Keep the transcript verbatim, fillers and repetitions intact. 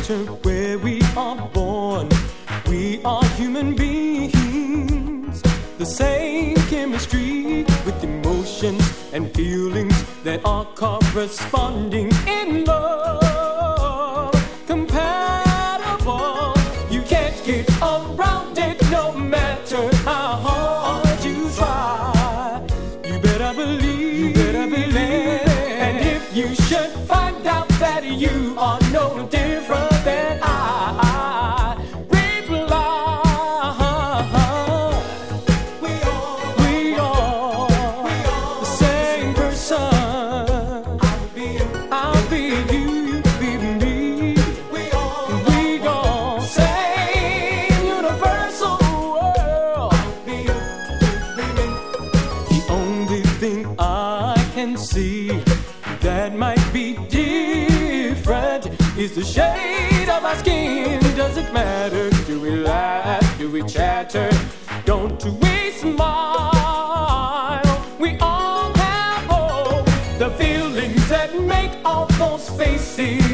matter where we are born, we are human beings. The same chemistry with emotions and feelings that are corresponding in love. Compatible, you can't get around it no matter how hard you try. You better believe, you better believe. And if you should find out that you are no different than I, is the shade of our skin. Does it matter? Do we laugh? Do we chatter? Don't we smile? We all have hope. The feelings that make all those faces